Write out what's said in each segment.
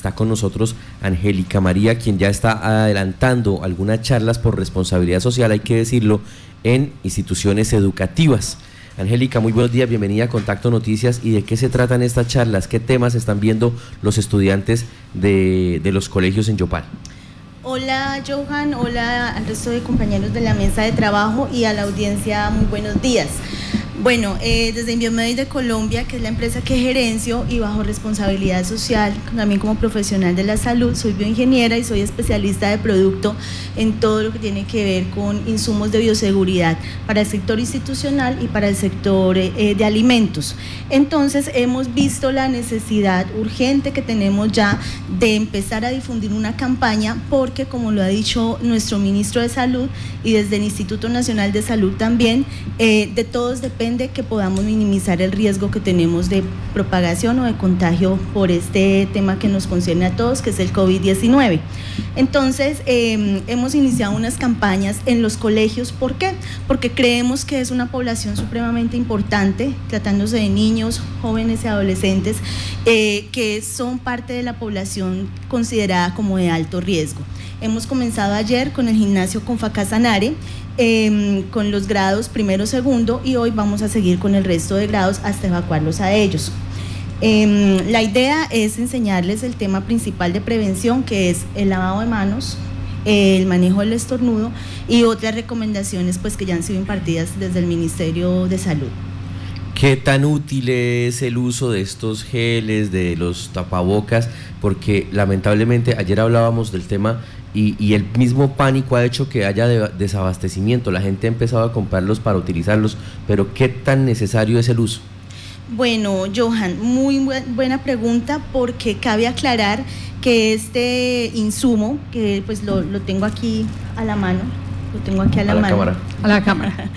está con nosotros Angélica María, quien ya está adelantando algunas charlas por responsabilidad social, hay que decirlo, en instituciones educativas. Angélica, muy buenos días, bienvenida a Contacto Noticias. ¿Y de qué se tratan estas charlas? ¿Qué temas están viendo los estudiantes de los colegios en Yopal? Hola Johan, hola al resto de compañeros de la mesa de trabajo y a la audiencia, muy buenos días. Bueno, desde Inviomedic de Colombia, que es la empresa que gerencio y bajo responsabilidad social, también como profesional de la salud, soy bioingeniera y soy especialista de producto en todo lo que tiene que ver con insumos de bioseguridad para el sector institucional y para el sector de alimentos. Entonces hemos visto la necesidad urgente que tenemos ya de empezar a difundir una campaña porque, como lo ha dicho nuestro ministro de Salud y desde el Instituto Nacional de Salud también, de todos depende que podamos minimizar el riesgo que tenemos de propagación o de contagio por este tema que nos concierne a todos, que es el COVID-19. Entonces, hemos iniciado unas campañas en los colegios. ¿Por qué? Porque creemos que es una población supremamente importante, tratándose de niños, jóvenes y adolescentes, que son parte de la población considerada como de alto riesgo. Hemos comenzado ayer con el gimnasio Confaca Sanare, con los grados primero, segundo, y hoy vamos a seguir con el resto de grados hasta evacuarlos a ellos. La idea es enseñarles el tema principal de prevención, que es el lavado de manos, el manejo del estornudo y otras recomendaciones pues que ya han sido impartidas desde el Ministerio de Salud. ¿Qué tan útil es el uso de estos geles, de los tapabocas? Porque lamentablemente ayer hablábamos del tema y el mismo pánico ha hecho que haya desabastecimiento. La gente ha empezado a comprarlos para utilizarlos, pero ¿qué tan necesario es el uso? Bueno, Johan, muy buena pregunta, porque cabe aclarar que este insumo, que pues lo tengo aquí a la mano, a la cámara.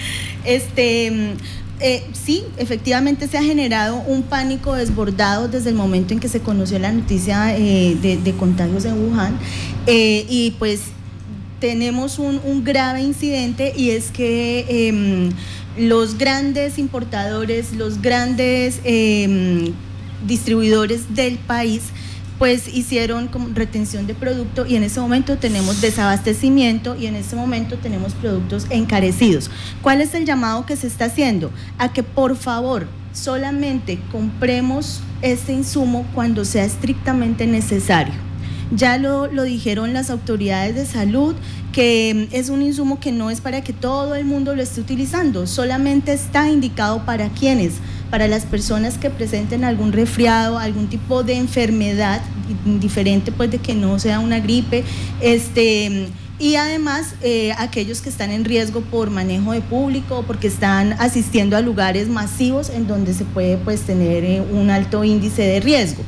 Sí, efectivamente se ha generado un pánico desbordado desde el momento en que se conoció la noticia de contagios en Wuhan, y pues tenemos un grave incidente, y es que los grandes importadores, los grandes distribuidores del país pues hicieron como retención de producto, y en ese momento tenemos desabastecimiento y en ese momento tenemos productos encarecidos. ¿Cuál es el llamado que se está haciendo? A que por favor solamente compremos este insumo cuando sea estrictamente necesario. Ya lo dijeron las autoridades de salud, que es un insumo que no es para que todo el mundo lo esté utilizando, solamente está indicado para quienes, para las personas que presenten algún resfriado, algún tipo de enfermedad diferente pues de que no sea una gripe, y además aquellos que están en riesgo por manejo de público, porque están asistiendo a lugares masivos en donde se puede pues tener un alto índice de riesgo.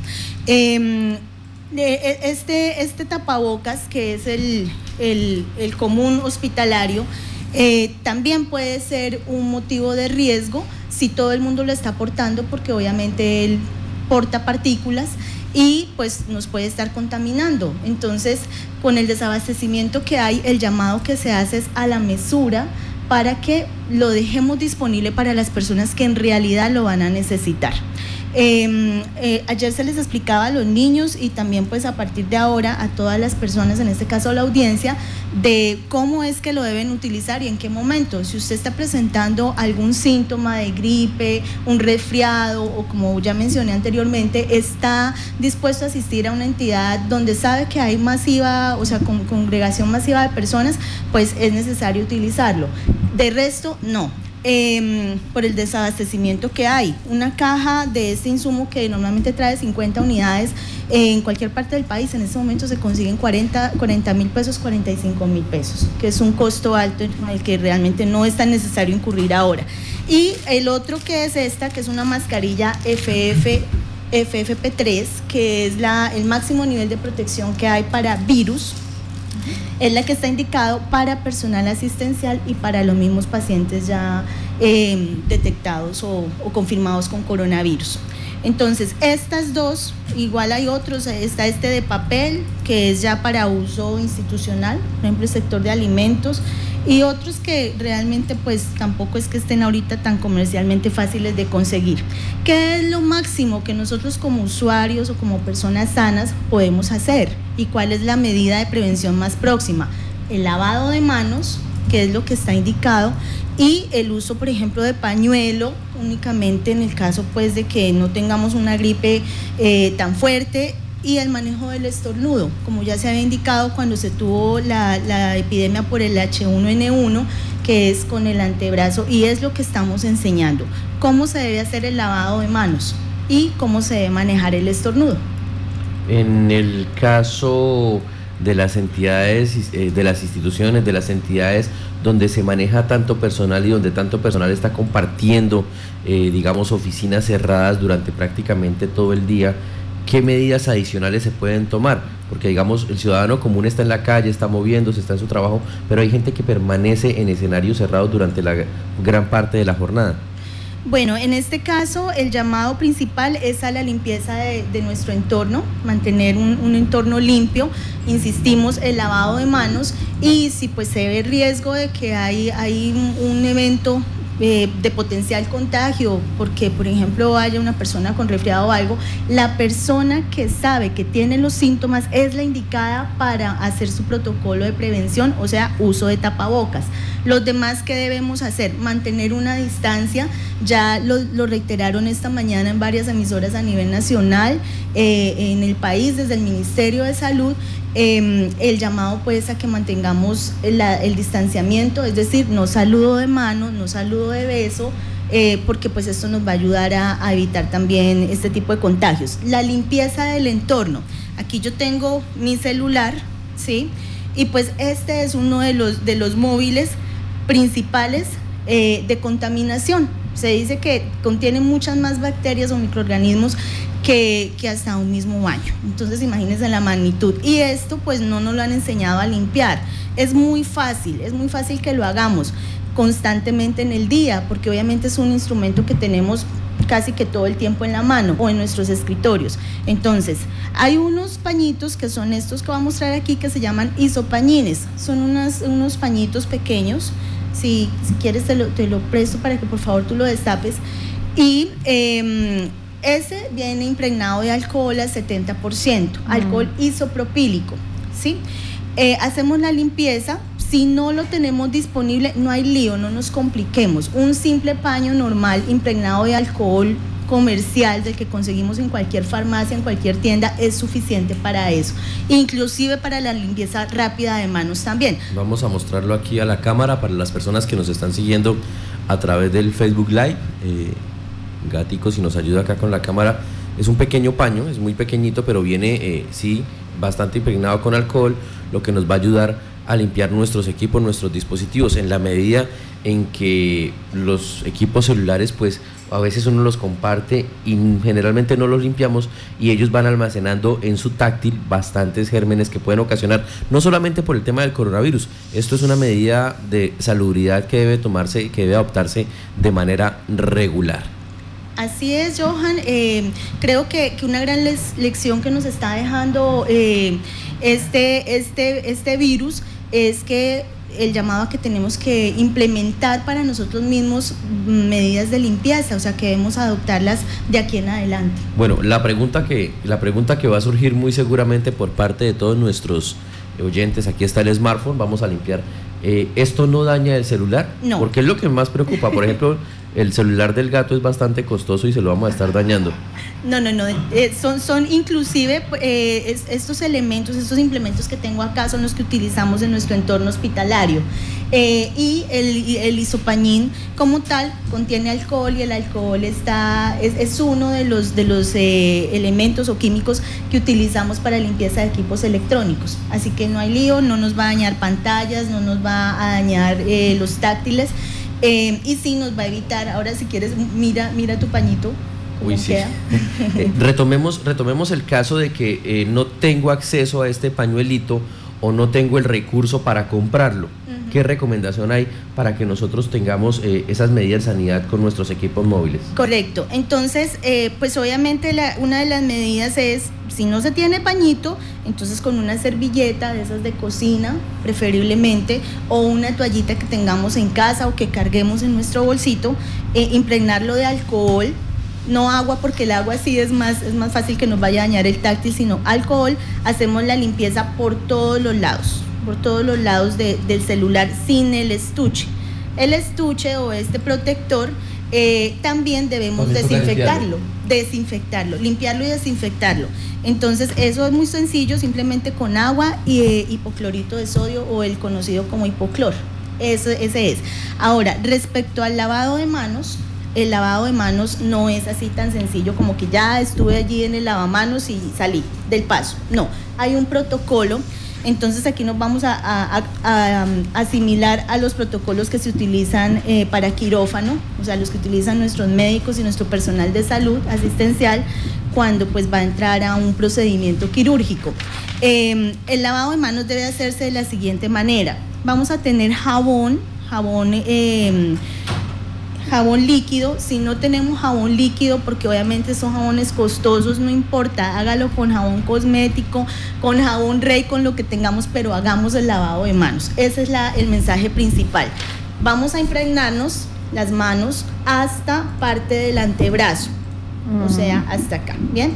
Este tapabocas, que es el común hospitalario, también puede ser un motivo de riesgo si todo el mundo lo está portando, porque obviamente él porta partículas y pues nos puede estar contaminando. Entonces, con el desabastecimiento que hay, el llamado que se hace es a la mesura, para que lo dejemos disponible para las personas que en realidad lo van a necesitar. Ayer se les explicaba a los niños, y también pues a partir de ahora a todas las personas, en este caso a la audiencia, de cómo es que lo deben utilizar y en qué momento. Si usted está presentando algún síntoma de gripe, un resfriado, o como ya mencioné anteriormente, está dispuesto a asistir a una entidad donde sabe que hay masiva, o sea, congregación masiva de personas, pues es necesario utilizarlo. De resto, no. Por el desabastecimiento que hay. Una caja de este insumo, que normalmente trae 50 unidades, en cualquier parte del país en este momento se consiguen 40,000 pesos, 45,000 pesos, que es un costo alto en el que realmente no es tan necesario incurrir ahora. Y el otro, que es esta, que es una mascarilla FFP3, que es el máximo nivel de protección que hay para virus. Es la que está indicado para personal asistencial y para los mismos pacientes ya detectados o confirmados con coronavirus. Entonces, estas dos, igual hay otros, está este de papel, que es ya para uso institucional, por ejemplo, el sector de alimentos, y otros que realmente pues tampoco es que estén ahorita tan comercialmente fáciles de conseguir. ¿Qué es lo máximo que nosotros como usuarios o como personas sanas podemos hacer? ¿Y cuál es la medida de prevención más próxima? El lavado de manos, que es lo que está indicado, y el uso, por ejemplo, de pañuelo únicamente en el caso pues de que no tengamos una gripe tan fuerte, y el manejo del estornudo, como ya se había indicado cuando se tuvo la epidemia por el H1N1, que es con el antebrazo, y es lo que estamos enseñando, cómo se debe hacer el lavado de manos y cómo se debe manejar el estornudo. En el caso de las entidades, de las instituciones, de las entidades donde se maneja tanto personal y donde tanto personal está compartiendo, digamos, oficinas cerradas durante prácticamente todo el día, ¿qué medidas adicionales se pueden tomar? Porque, digamos, el ciudadano común está en la calle, está moviéndose, está en su trabajo, pero hay gente que permanece en escenarios cerrados durante la gran parte de la jornada. Bueno, en este caso el llamado principal es a la limpieza de nuestro entorno, mantener un entorno limpio, insistimos, el lavado de manos, y si pues se ve riesgo de que hay un evento de potencial contagio, porque por ejemplo haya una persona con resfriado o algo, la persona que sabe que tiene los síntomas es la indicada para hacer su protocolo de prevención, o sea, uso de tapabocas. Los demás, ¿qué debemos hacer? Mantener una distancia, ya lo reiteraron esta mañana en varias emisoras a nivel nacional, en el país, desde el Ministerio de Salud, el llamado pues a que mantengamos el distanciamiento, es decir, no saludo de mano, no saludo de beso, porque pues esto nos va a ayudar a evitar también este tipo de contagios. La limpieza del entorno, aquí yo tengo mi celular, ¿sí? Y pues este es uno de los móviles principales de contaminación. Se dice que contiene muchas más bacterias o microorganismos que hasta un mismo baño. Entonces imagínense la magnitud, y esto pues no nos lo han enseñado a limpiar. Es muy fácil que lo hagamos constantemente en el día, porque obviamente es un instrumento que tenemos casi que todo el tiempo en la mano o en nuestros escritorios. Entonces hay unos pañitos que son estos que voy a mostrar aquí, que se llaman isopañines. Son unos pañitos pequeños. Si quieres te lo presto para que por favor tú lo destapes, y ese viene impregnado de alcohol al 70%, alcohol isopropílico, ¿sí? Hacemos la limpieza. Si no lo tenemos disponible, no hay lío, no nos compliquemos. Un simple paño normal impregnado de alcohol comercial del que conseguimos en cualquier farmacia, en cualquier tienda, es suficiente para eso, inclusive para la limpieza rápida de manos también. Vamos a mostrarlo aquí a la cámara para las personas que nos están siguiendo a través del Facebook Live. Gatico, si nos ayuda acá con la cámara, es un pequeño paño, es muy pequeñito, pero viene sí bastante impregnado con alcohol, lo que nos va a ayudar a limpiar nuestros equipos, nuestros dispositivos, en la medida en que los equipos celulares pues a veces uno los comparte y generalmente no los limpiamos, y ellos van almacenando en su táctil bastantes gérmenes que pueden ocasionar, no solamente por el tema del coronavirus. Esto es una medida de salubridad que debe tomarse, que debe adoptarse de manera regular. Así es, Johan. Creo que una gran lección que nos está dejando este virus es que el llamado a que tenemos que implementar para nosotros mismos medidas de limpieza, o sea, que debemos adoptarlas de aquí en adelante. Bueno, la pregunta que va a surgir muy seguramente por parte de todos nuestros oyentes, aquí está el smartphone, vamos a limpiar. ¿Esto no daña el celular? No. Porque es lo que más preocupa. Por ejemplo, el celular del gato es bastante costoso y se lo vamos a estar dañando. No, son inclusive estos elementos, estos implementos que tengo acá son los que utilizamos en nuestro entorno hospitalario. Y el isopañín como tal contiene alcohol, y el alcohol es uno de los elementos o químicos que utilizamos para limpieza de equipos electrónicos. Así que no hay lío, no nos va a dañar pantallas, no nos va a dañar los táctiles. Y sí nos va a evitar. Ahora si quieres mira tu pañito. Uy, sí. Retomemos el caso de que no tengo acceso a este pañuelito o no tengo el recurso para comprarlo. ¿qué recomendación hay para que nosotros tengamos esas medidas de sanidad con nuestros equipos móviles? Correcto, entonces pues obviamente una de las medidas es, si no se tiene pañito, entonces con una servilleta de esas de cocina, preferiblemente, o una toallita que tengamos en casa o que carguemos en nuestro bolsito, impregnarlo de alcohol, no agua, porque el agua sí es más fácil que nos vaya a dañar el táctil, sino alcohol. Hacemos la limpieza por todos los lados del celular sin el estuche. El estuche o este protector también debemos limpiarlo y desinfectarlo. Entonces eso es muy sencillo, simplemente con agua y hipoclorito de sodio o el conocido como hipoclor. Ese es. Ahora, respecto al lavado de manos, el lavado de manos no es así tan sencillo como que ya estuve allí en el lavamanos y salí del paso. No, hay un protocolo. Entonces aquí nos vamos a asimilar a los protocolos que se utilizan para quirófano, o sea, los que utilizan nuestros médicos y nuestro personal de salud asistencial cuando pues va a entrar a un procedimiento quirúrgico. El lavado de manos debe hacerse de la siguiente manera. Vamos a tener jabón líquido. Si no tenemos jabón líquido, porque obviamente son jabones costosos, no importa, hágalo con jabón cosmético, con jabón Rey, con lo que tengamos, pero hagamos el lavado de manos. Ese es el mensaje principal. Vamos a impregnarnos las manos hasta parte del antebrazo, o sea, hasta acá, ¿bien?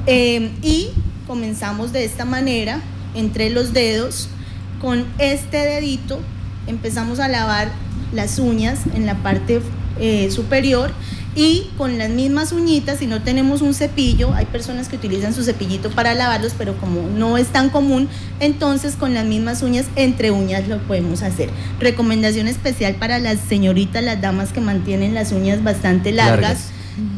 Y comenzamos de esta manera, entre los dedos, con este dedito, empezamos a lavar las uñas en la parte superior, y con las mismas uñitas, si no tenemos un cepillo, hay personas que utilizan su cepillito para lavarlos, pero como no es tan común, entonces con las mismas uñas, entre uñas lo podemos hacer. Recomendación especial para las señoritas, las damas que mantienen las uñas bastante largas.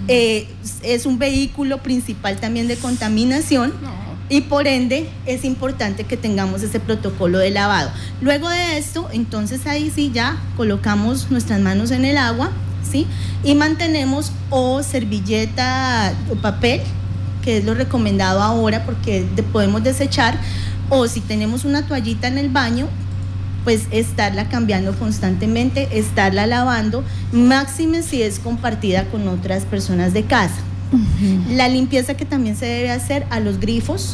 Es un vehículo principal también de contaminación. Y por ende es importante que tengamos ese protocolo de lavado. Luego de esto, entonces ahí sí ya colocamos nuestras manos en el agua, ¿sí? Y mantenemos o servilleta o papel, que es lo recomendado ahora porque podemos desechar, o si tenemos una toallita en el baño, pues estarla cambiando constantemente, estarla lavando, máxime si es compartida con otras personas de casa. La limpieza que también se debe hacer a los grifos,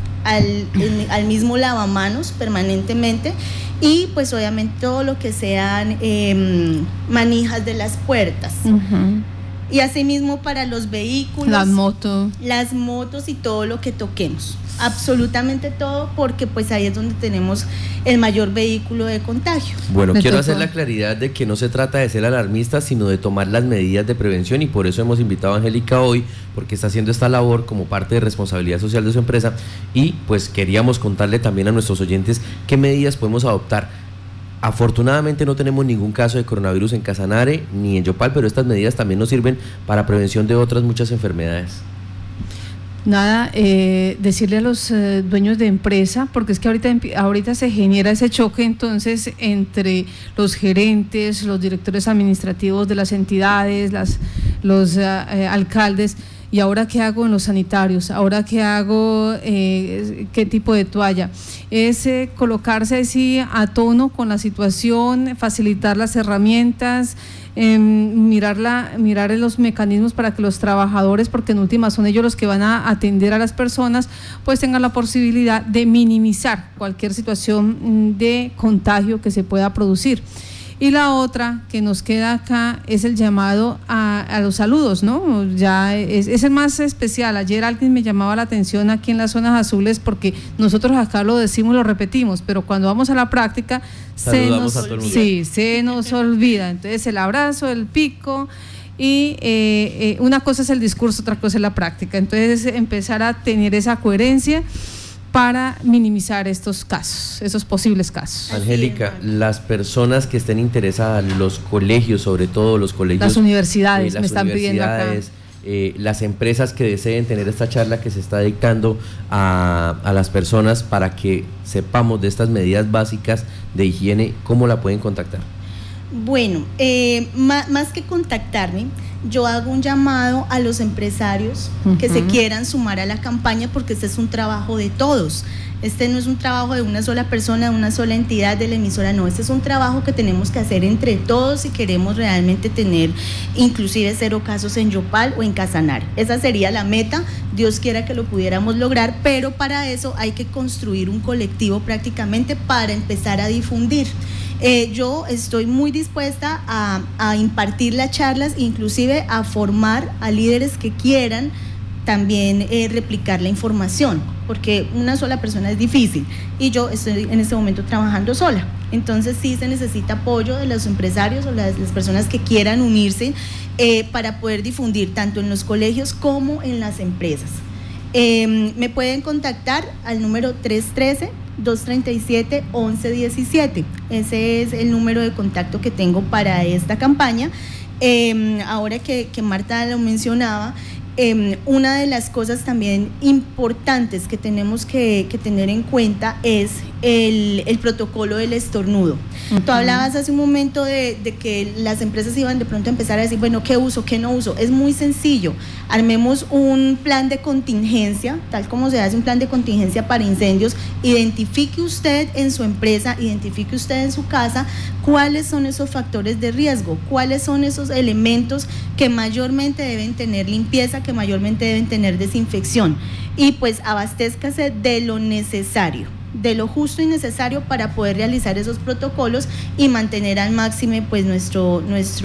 al mismo lavamanos permanentemente, y pues obviamente todo lo que sean manijas de las puertas. Y asimismo para los vehículos, las motos y todo lo que toquemos, absolutamente todo, porque pues ahí es donde tenemos el mayor vehículo de contagio. Bueno, quiero hacer la claridad de que no se trata de ser alarmistas, sino de tomar las medidas de prevención, y por eso hemos invitado a Angélica hoy, porque está haciendo esta labor como parte de responsabilidad social de su empresa, y pues queríamos contarle también a nuestros oyentes qué medidas podemos adoptar. Afortunadamente no tenemos ningún caso de coronavirus en Casanare ni en Yopal, pero estas medidas también nos sirven para prevención de otras muchas enfermedades. Nada, decirle a los dueños de empresa, porque es que ahorita se genera ese choque entonces entre los gerentes, los directores administrativos de las entidades, los alcaldes. ¿Y ahora qué hago en los sanitarios? ¿Ahora qué hago? ¿Qué tipo de toalla? Es colocarse así a tono con la situación, facilitar las herramientas, mirar los mecanismos para que los trabajadores, porque en última son ellos los que van a atender a las personas, pues tengan la posibilidad de minimizar cualquier situación de contagio que se pueda producir. Y la otra que nos queda acá es el llamado a los saludos, ¿no? Ya es el más especial. Ayer alguien me llamaba la atención aquí en las zonas azules, porque nosotros acá lo decimos, lo repetimos, pero cuando vamos a la práctica se nos olvida. Entonces el abrazo, el pico, y una cosa es el discurso, otra cosa es la práctica. Entonces empezar a tener esa coherencia para minimizar estos casos, esos posibles casos. Angélica, las personas que estén interesadas, los colegios, sobre todo los colegios, las universidades, me están pidiendo acá, las empresas que deseen tener esta charla que se está dictando a las personas para que sepamos de estas medidas básicas de higiene, ¿cómo la pueden contactar? Bueno, más que contactarme, yo hago un llamado a los empresarios que se quieran sumar a la campaña, porque este es un trabajo de todos. Este no es un trabajo de una sola persona, de una sola entidad de la emisora, no. Este es un trabajo que tenemos que hacer entre todos si queremos realmente tener inclusive 0 casos en Yopal o en Casanare. Esa sería la meta, Dios quiera que lo pudiéramos lograr, pero para eso hay que construir un colectivo prácticamente para empezar a difundir. Yo estoy muy dispuesta a impartir las charlas, inclusive a formar a líderes que quieran también replicar la información, porque una sola persona es difícil y yo estoy en este momento trabajando sola. Entonces sí se necesita apoyo de los empresarios o las personas que quieran unirse para poder difundir tanto en los colegios como en las empresas. Me pueden contactar al número 313-237-1117. Ese es el número de contacto que tengo para esta campaña. Ahora que Marta lo mencionaba, una de las cosas también importantes que tenemos que tener en cuenta es el protocolo del estornudo. Tú hablabas hace un momento de que las empresas iban de pronto a empezar a decir, bueno, ¿qué uso, qué no uso? Es muy sencillo, armemos un plan de contingencia, tal como se hace un plan de contingencia para incendios. Identifique usted en su empresa, identifique usted en su casa cuáles son esos factores de riesgo, cuáles son esos elementos que mayormente deben tener limpieza, que mayormente deben tener desinfección, y pues abastézcase de lo necesario, de lo justo y necesario para poder realizar esos protocolos y mantener al máximo pues nuestro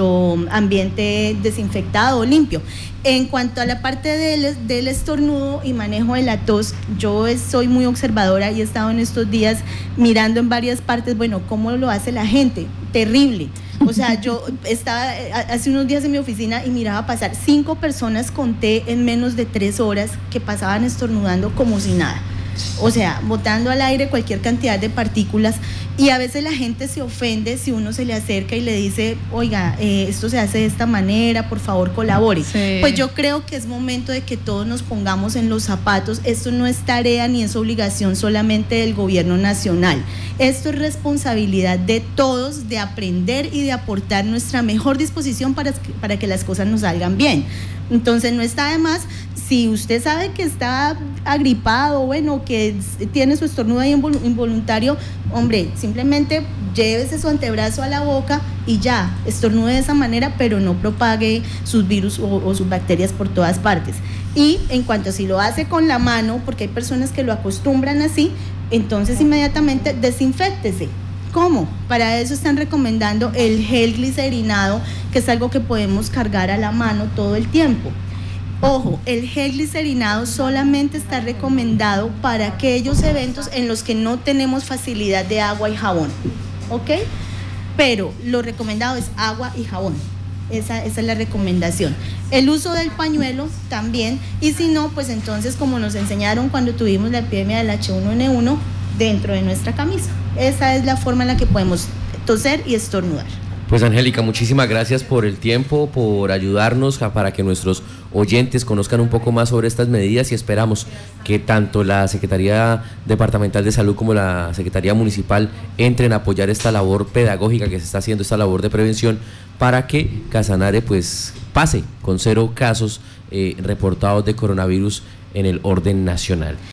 ambiente desinfectado o limpio. En cuanto a la parte del estornudo y manejo de la tos, yo soy muy observadora y he estado en estos días mirando en varias partes, bueno, cómo lo hace la gente, terrible. O sea, yo estaba hace unos días en mi oficina y miraba pasar 5 personas, conté en menos de 3 horas, que pasaban estornudando como si nada. O sea, botando al aire cualquier cantidad de partículas, y a veces la gente se ofende si uno se le acerca y le dice, oiga, esto se hace de esta manera, por favor colabore. Sí. Pues yo creo que es momento de que todos nos pongamos en los zapatos. Esto no es tarea ni es obligación solamente del gobierno nacional. Esto es responsabilidad de todos, de aprender y de aportar nuestra mejor disposición para que las cosas nos salgan bien. Entonces no está de más, si usted sabe que está agripado, bueno, que tiene su estornudo ahí involuntario, hombre, simplemente llévese su antebrazo a la boca y ya, estornude de esa manera, pero no propague sus virus o sus bacterias por todas partes. Y en cuanto a si lo hace con la mano, porque hay personas que lo acostumbran así, entonces inmediatamente desinféctese. ¿Cómo? Para eso están recomendando el gel glicerinado, que es algo que podemos cargar a la mano todo el tiempo. Ojo, el gel glicerinado solamente está recomendado para aquellos eventos en los que no tenemos facilidad de agua y jabón, ¿ok? Pero lo recomendado es agua y jabón. Esa es la recomendación. El uso del pañuelo también, y si no, pues entonces, como nos enseñaron cuando tuvimos la epidemia del H1N1, dentro de nuestra camisa. Esa es la forma en la que podemos toser y estornudar. Pues Angélica, muchísimas gracias por el tiempo, por ayudarnos para que nuestros oyentes conozcan un poco más sobre estas medidas, y esperamos que tanto la Secretaría Departamental de Salud como la Secretaría Municipal entren a apoyar esta labor pedagógica que se está haciendo, esta labor de prevención, para que Casanare pues pase con 0 casos reportados de coronavirus en el orden nacional.